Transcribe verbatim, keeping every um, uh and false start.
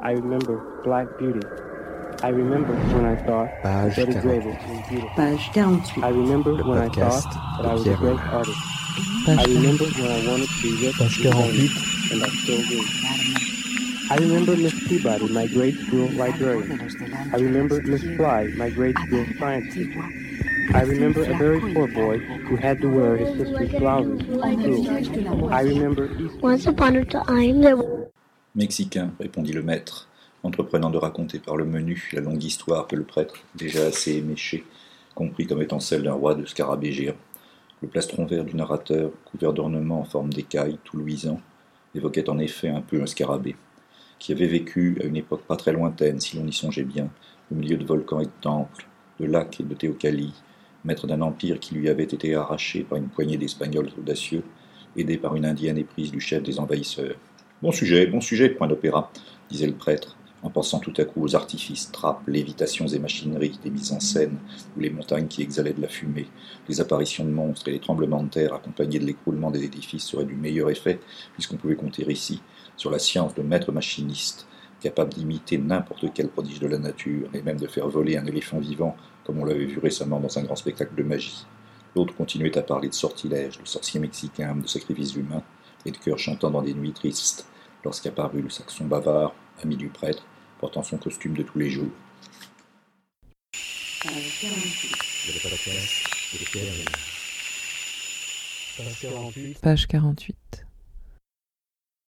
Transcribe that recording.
I remember Black Beauty. I remember when I thought Page Betty quarante-huit. Grable was beautiful. Page quarante-huit. I remember Le when I podcast thought that de I was a Pierre great Rollin. artist. Page I quarante-huit. remember when I wanted to be rich Page and quarante-huit. famous, and I still do. I remember Miss Peabody, my grade school librarian. I remember Miss Fly, my grade school science teacher. I remember a very poor boy who had to wear his sister's blouses to school. I remember Easter. Once upon a time, there was... Mexicain, répondit le maître, entreprenant de raconter par le menu la longue histoire que le prêtre, déjà assez éméché, comprit comme étant celle d'un roi de scarabée géant. Le plastron vert du narrateur, couvert d'ornements en forme d'écailles, tout luisant, évoquait en effet un peu un scarabée, qui avait vécu à une époque pas très lointaine, si l'on y songeait bien, au milieu de volcans et de temples, de lacs et de théocalies, maître d'un empire qui lui avait été arraché par une poignée d'Espagnols audacieux, aidé par une indienne éprise du chef des envahisseurs. « Bon sujet, bon sujet, point d'opéra », disait le prêtre, en pensant tout à coup aux artifices, trappes, lévitations et machineries, des mises en scène, ou les montagnes qui exhalaient de la fumée, les apparitions de monstres et les tremblements de terre accompagnés de l'écroulement des édifices seraient du meilleur effet, puisqu'on pouvait compter ici sur la science de maître machiniste, capable d'imiter n'importe quel prodige de la nature, et même de faire voler un éléphant vivant, comme on l'avait vu récemment dans un grand spectacle de magie. L'autre continuait à parler de sortilèges, de sorciers mexicains, de sacrifices humains, et de chœurs chantant dans des nuits tristes, lorsqu'apparut le saxon bavard, ami du prêtre, portant son costume de tous les jours. Page quarante-huit. Le podcast de Pierre Rollin. Page quarante-huit. Page quarante-huit.